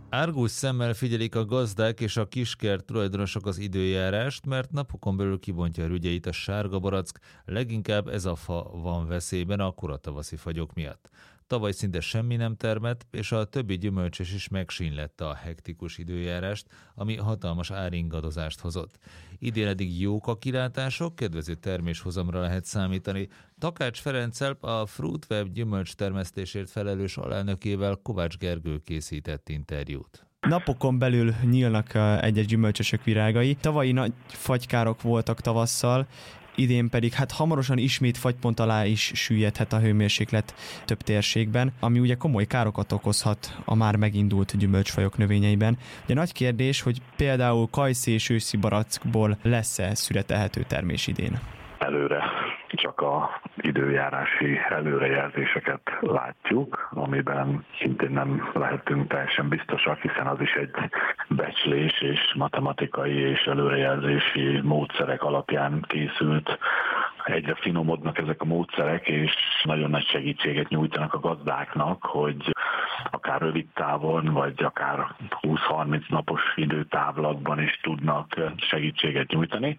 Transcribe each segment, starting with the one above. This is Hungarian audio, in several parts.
Árgus szemmel figyelik a gazdák és a kiskert tulajdonosok az időjárást, mert napokon belül kibontja a rügyeit a sárga barack, leginkább ez a fa van veszélyben a koratavaszi fagyok miatt. Tavaly szinte semmi nem termett, és a többi gyümölcsös is megsínylette a hektikus időjárást, ami hatalmas áringadozást hozott. Idén eddig jók a kilátások, kedvező terméshozamra lehet számítani. Takács Ferenccel, a Fruitweb gyümölcs termesztésért felelős alelnökével Kovács Gergő készített interjút. Napokon belül nyílnak egyes gyümölcsösök virágai. Tavalyi nagy fagykárok voltak tavasszal, idén pedig hamarosan ismét fagypont alá is süllyedhet a hőmérséklet több térségben, ami ugye komoly károkat okozhat a már megindult gyümölcsfajok növényeiben. Ugye nagy kérdés, hogy például kajszé és őszi barackból lesz-e szüretelhető termés idén? Előre csak a időjárási előrejelzéseket látjuk, amiben szintén nem lehetünk teljesen biztosak, hiszen az is egy becslés és matematikai és előrejelzési módszerek alapján készült. Egyre finomodnak ezek a módszerek, és nagyon nagy segítséget nyújtanak a gazdáknak, hogy akár rövid távon, vagy akár 20-30 napos időtávlatban is tudnak segítséget nyújtani.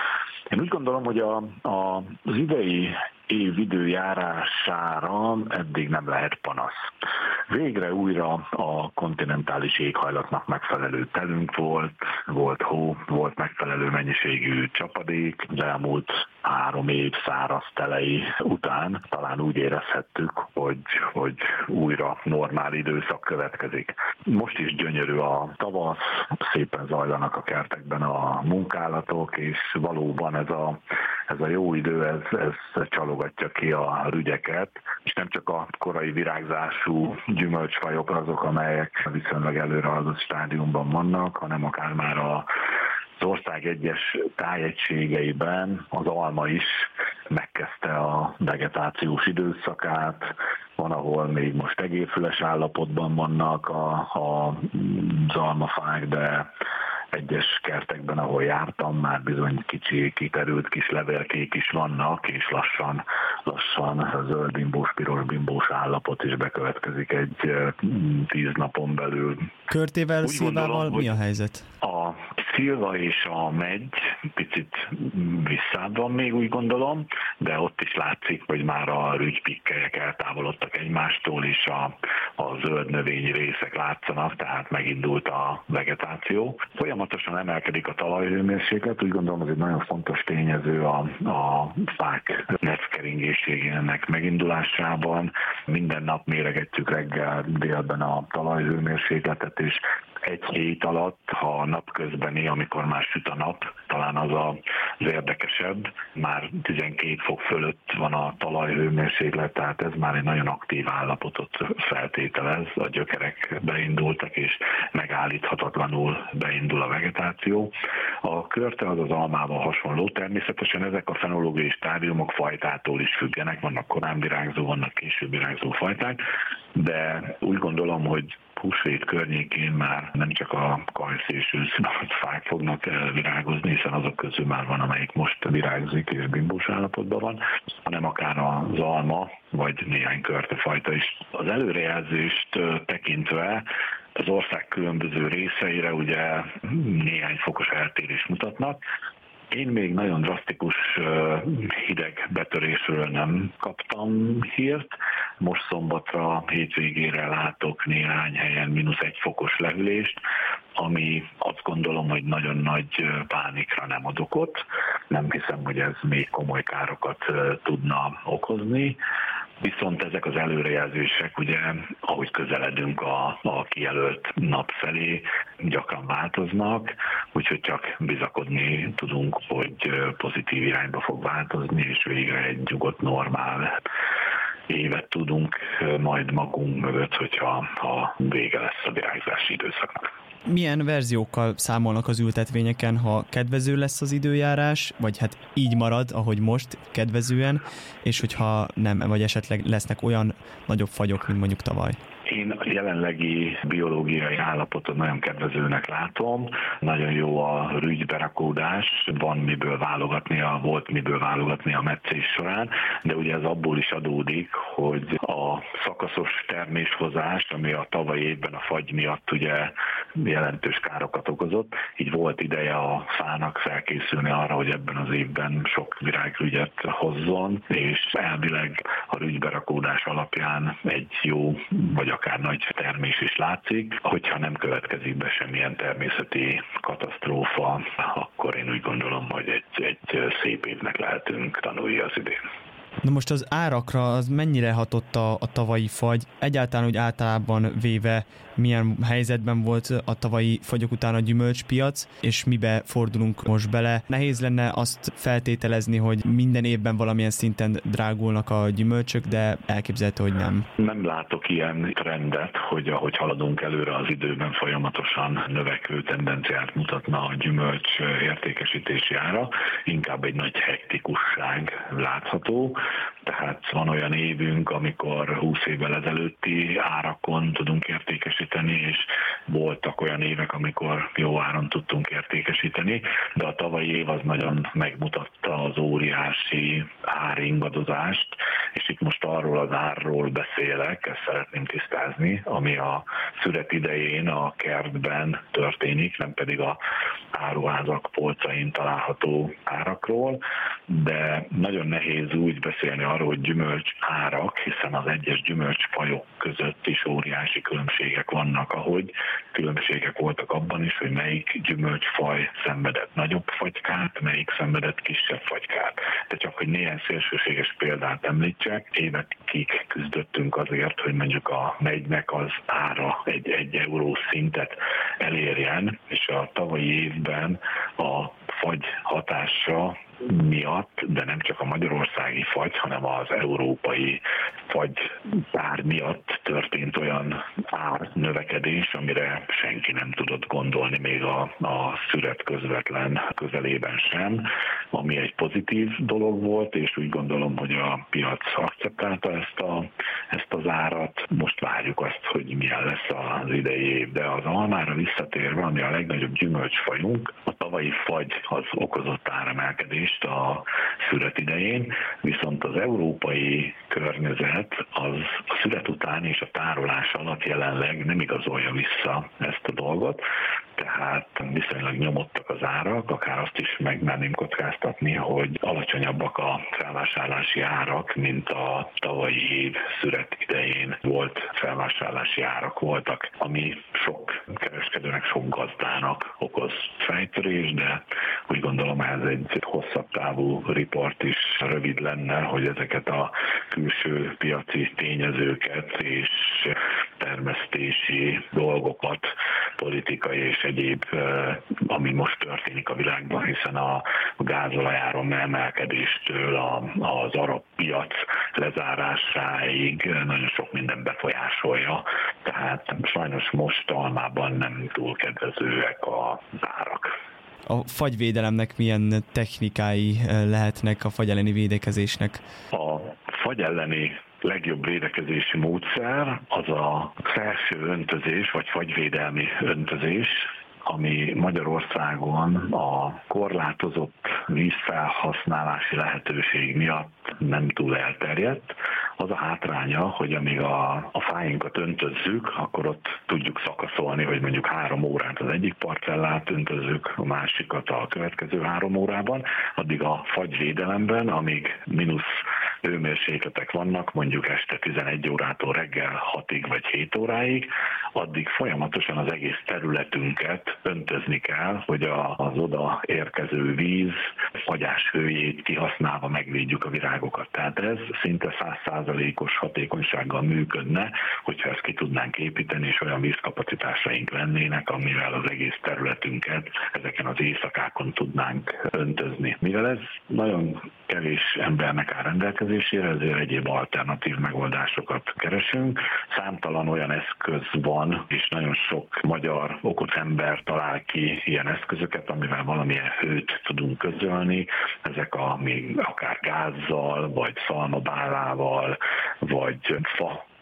Én úgy gondolom, hogy az idei év időjárására eddig nem lehet panasz. Végre újra a kontinentális éghajlatnak megfelelő telünk volt hó, volt megfelelő mennyiségű csapadék, de elmúlt 3 év száraz telei után talán úgy érezhettük, hogy újra normál időszak következik. Most is gyönyörű a tavasz, szépen zajlanak a kertekben a munkálatok, és valóban ez a jó idő, ez csalogatja ki a rügyeket, és nem csak a korai virágzású gyümölcsfajok azok, amelyek viszonylag előrehaladott stádiumban vannak, hanem akár már az ország egyes tájegységeiben az alma is megkezdte a vegetációs időszakát, van, ahol még most egérfüles állapotban vannak az almafák, de egyes kertekben, ahol jártam, már bizony kicsi, kiterült kis levélkék is vannak, és lassan a zöldbimbós, pirosbimbós állapot is bekövetkezik egy 10 napon belül. Körtével, szilvával mi a helyzet? A szilva és a megy picit visszább van még, úgy gondolom, de ott is látszik, hogy már a rügypikkelyek eltávolodtak egymástól, és a zöld növényi részek látszanak, tehát megindult a vegetáció. Folyamatosan emelkedik a talajhőmérséklet, úgy gondolom, ez egy nagyon fontos tényező a fák netkeringésének megindulásában. Minden nap méregetjük reggel, délben a talajhőmérsékletet, és egy hét alatt, ha napközbeni, amikor már süt a nap, talán az érdekesebb, már 12 fok fölött van a talajhőmérséklet, tehát ez már egy nagyon aktív állapotot feltételez, a gyökerek beindultak, és megállíthatatlanul beindul a vegetáció. A körte az almával hasonló, természetesen ezek a fenológiai stádiumok fajtától is függenek, vannak korán virágzó, vannak később virágzó fajták, de úgy gondolom, hogy húsvét környékén már nem csak a kajszé és őszinavat fák fognak virágozni, hiszen azok közül már van, amelyik most virágzik és bimbós állapotban van, hanem akár az alma, vagy néhány körtefajta is. Az előrejelzést tekintve az ország különböző részeire ugye néhány fokos eltérés mutatnak. Én még nagyon drasztikus hideg betörésről nem kaptam hírt. Most szombatra, hétvégére látok néhány helyen -1 fokos lehűlést, ami azt gondolom, hogy nagyon nagy pánikra nem ad okot. Nem hiszem, hogy ez még komoly károkat tudna okozni. Viszont ezek az előrejelzések, ugye, ahogy közeledünk a kijelölt nap felé, gyakran változnak, úgyhogy csak bizakodni tudunk, hogy pozitív irányba fog változni, és végre egy nyugodt, normál évet tudunk majd magunk mögött, hogyha vége lesz a virágzási időszaknak. Milyen verziókkal számolnak az ültetvényeken, ha kedvező lesz az időjárás, vagy hát így marad, ahogy most, kedvezően, és hogyha nem, vagy esetleg lesznek olyan nagyobb fagyok, mint mondjuk tavaly? Én a jelenlegi biológiai állapotot nagyon kedvezőnek látom, nagyon jó a rügyberakódás, van miből válogatni a metszés során, de ugye ez abból is adódik, hogy a szakaszos terméshozás, ami a tavalyi évben a fagy miatt ugye jelentős károkat okozott, így volt ideje a fának felkészülni arra, hogy ebben az évben sok virágrügyet hozzon, és elvileg a rügyberakódás alapján egy jó, vagy akár nagy termés is látszik. Hogyha nem következik be semmilyen természeti katasztrófa, akkor én úgy gondolom, hogy egy szép évnek lehetünk tanulni az idén. Na most az árakra az mennyire hatott a tavalyi fagy? Egyáltalán úgy általában véve milyen helyzetben volt a tavalyi fagyok után a gyümölcspiac, és mibe fordulunk most bele? Nehéz lenne azt feltételezni, hogy minden évben valamilyen szinten drágulnak a gyümölcsök, de elképzelhető, hogy nem. Nem látok ilyen trendet, hogy ahogy haladunk előre az időben folyamatosan növekvő tendenciát mutatna a gyümölcs értékesítési ára, inkább egy nagy hektikusság látható. Tehát van olyan évünk, amikor 20 évvel ezelőtti árakon tudunk értékesíteni, és voltak olyan évek, amikor jó áron tudtunk értékesíteni, de a tavalyi év az nagyon megmutatta az óriási áringadozást, és itt most arról az árról beszélek, ezt szeretném tisztázni, ami a szüret idején a kertben történik, nem pedig a áruházak polcain található árakról, de nagyon nehéz úgy beszélni arról, hogy gyümölcs árak, hiszen az egyes gyümölcsfajok között is óriási különbségek vannak, ahogy különbségek voltak abban is, hogy melyik gyümölcsfaj szenvedett nagyobb fagykát, melyik szenvedett kisebb fagykát. De csak hogy néhány szélsőséges példát említsek, évekig küzdöttünk azért, hogy mondjuk a megynek az ára egy euró szintet elérjen, és a tavalyi évben a fagy hatása miatt, de nem csak a magyarországi fagy, hanem az európai fagy ár miatt történt olyan árnövekedés, amire senki nem tudott gondolni, még a szüret közvetlen közelében sem, ami egy pozitív dolog volt, és úgy gondolom, hogy a piac akceptálta ezt az árat. Most várjuk azt, hogy milyen lesz az idei év, de az almára visszatérve, ami a legnagyobb gyümölcsfajunk, a tavalyi fagy az okozott áremelkedést a szüret idején, viszont az európai környezet az a szüret után és a tárolás alatt jelenleg nem igazolja vissza ezt a dolgot, tehát viszonylag nyomottak az árak, akár azt is megmerném kockáztatni, hogy alacsonyabbak a felvásárlási árak, mint a tavalyi év szüret idején volt felvásárlási árak voltak, ami sok kereskedőnek, sok gazdának okoz fejtörés, de úgy gondolom ez egy hosszabb távú riport is rövid lenne, hogy ezeket a külső piaci tényezőket és termesztési dolgokat, politikai és egyéb, ami most történik a világban, hiszen a gázolajáron emelkedéstől az arab piac lezárásáig nagyon sok minden befolyásolja, tehát sajnos most almában nem túl kedvezőek az árak. A fagyvédelemnek milyen technikái lehetnek a fagy elleni védekezésnek? A fagy elleni legjobb védekezési módszer az a felső öntözés, vagy fagyvédelmi öntözés, ami Magyarországon a korlátozott vízfelhasználási lehetőség miatt nem túl elterjedt. Az a hátránya, hogy amíg a fáinkat öntözzük, akkor ott tudjuk szakaszolni, hogy mondjuk 3 órát az egyik parcellát öntözzük, a másikat a következő 3 órában, addig a fagyvédelemben, amíg mínusz hőmérsékletek vannak, mondjuk este 11 órától reggel 6-ig vagy 7 óráig, addig folyamatosan az egész területünket öntözni kell, hogy az oda érkező víz fagyás hőjét kihasználva megvédjük a virágokat. Tehát ez szinte 100%-os hatékonysággal működne, hogyha ezt ki tudnánk építeni, és olyan vízkapacitásaink lennének, amivel az egész területünket ezeken az éjszakákon tudnánk öntözni. Mivel ez nagyon kevés embernek áll rendelkezésére, ezért egyéb alternatív megoldásokat keresünk. Számtalan olyan eszköz van, és nagyon sok magyar okos ember talál ki ilyen eszközöket, amivel valamilyen hőt tudunk közölni. Ezek még akár gázzal, vagy szalmabálával, vagy fa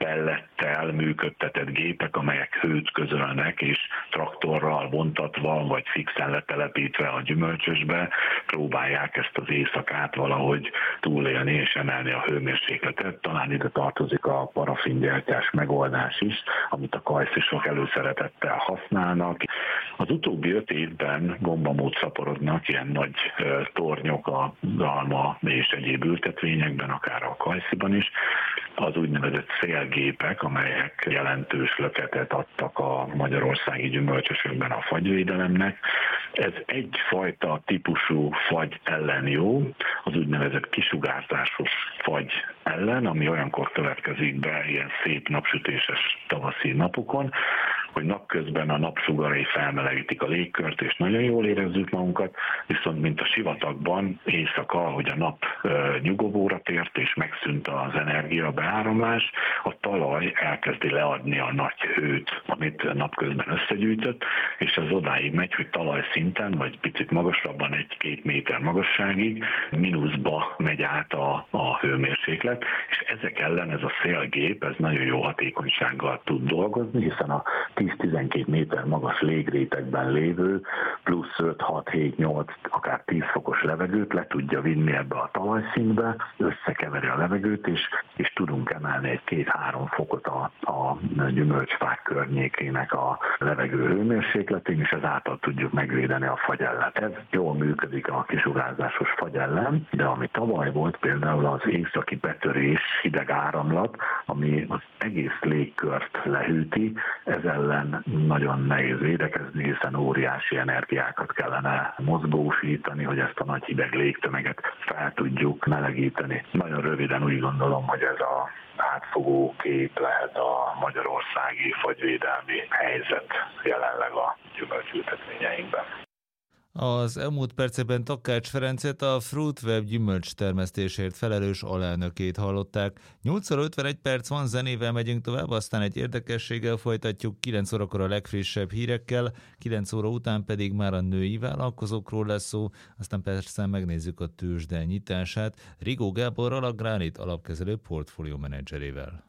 pellettel működtetett gépek, amelyek hőt közölnek, és traktorral vontatva, vagy fixen letelepítve a gyümölcsösbe próbálják ezt az éjszakát valahogy túlélni és emelni a hőmérsékletet. Talán ide tartozik a parafingyártás megoldás is, amit a kajszisok előszeretettel használnak. Az utóbbi 5 évben gombamód szaporodnak ilyen nagy tornyok a alma és egyéb ültetvényekben, akár a kajsziban is. Az úgynevezett szélgépek, amelyek jelentős löketet adtak a magyarországi gyümölcsösökben a fagyvédelemnek. Ez egyfajta típusú fagy ellen jó, az úgynevezett kisugárzásos fagy ellen, ami olyankor következik be ilyen szép napsütéses tavaszi napokon, hogy napközben a napsugarai felmelegítik a légkört, és nagyon jól érezzük magunkat, viszont mint a sivatagban éjszaka, hogy a nap nyugovóra tért, és megszűnt az energiabeáramlás, a talaj elkezdi leadni a nagy hőt, amit napközben összegyűjtött, és ez odáig megy, hogy talajszinten, vagy picit magasabban, 1-2 méter magasságig mínuszba megy át a hőmérséklet, és ezek ellen ez a szélgép, ez nagyon jó hatékonysággal tud dolgozni, hiszen a 10-12 méter magas légrétegben lévő plusz 5-6-7-8, akár 10 fokos levegőt le tudja vinni ebbe a talajszintbe, összekeveri a levegőt, és tudunk emelni egy 2-3 fokot a gyümölcsfák környékének a levegő hőmérsékletén, és ezáltal tudjuk megvédeni a fagy ellen. Ez jól működik a kisugárzásos fagy ellen, de ami tavaly volt például az északi betörés, hideg áramlat, ami az egész légkört lehűti, ez ellen nagyon nehéz védekezni, hiszen óriási energiákat kellene mozgósítani, hogy ezt a nagy hideg légtömeget fel tudjuk melegíteni. Nagyon röviden úgy gondolom, hogy ez a átfogó kép lehet a magyarországi fagyvédelmi helyzet jelenleg a gyümölcsültetvényeinkben. Az elmúlt percekben Takács Ferencet, a Fruitweb gyümölcs termesztésért felelős alelnökét hallották. 8:51 van, zenével megyünk tovább, aztán egy érdekességgel folytatjuk, 9 órakor a legfrissebb hírekkel, 9 óra után pedig már a női vállalkozókról lesz szó, aztán persze megnézzük a tőzsde nyitását Rigó Gáborral, a Granit alapkezelő portfólió menedzserével.